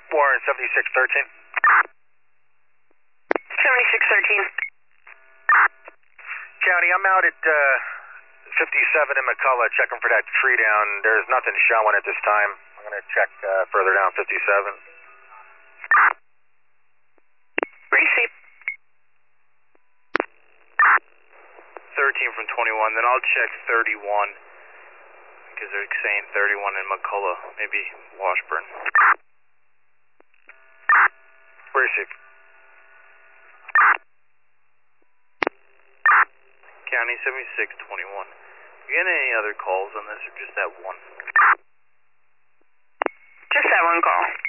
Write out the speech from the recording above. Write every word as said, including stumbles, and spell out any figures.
Warren, seventy-six thirteen. seventy-six thirteen. County, I'm out at uh, fifty-seven in McCullough checking for that tree down. There's nothing showing at this time. I'm going to check uh, further down fifty-seven. Receive. thirteen from twenty-one, then I'll check thirty-one because they're saying thirty-one in McCullough, maybe Washburn. Receive. County seventy-six twenty-one. You get any other calls on this or just that one? Just that one call.